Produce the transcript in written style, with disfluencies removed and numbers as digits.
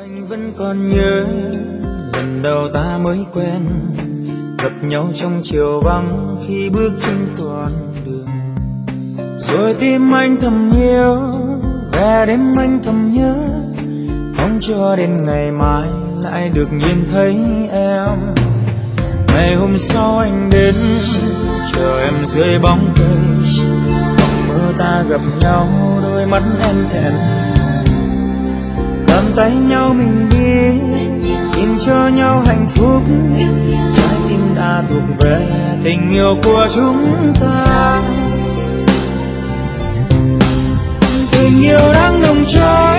Anh vẫn còn nhớ lần đầu ta mới quen, gặp nhau trong chiều vắng khi bước trên con đường. Rồi tim anh thầm yêu, về đêm anh thầm nhớ, mong cho đến ngày mai lại được nhìn thấy em. Ngày hôm sau anh đến chờ em dưới bóng cây, mộng mơ ta gặp nhau, đôi mắt em thẹn cầm tay nhau mình đi, tìm cho nhau hạnh phúc. Trái tim đã thuộc về tình yêu của chúng ta, tình yêu đang nồng cháy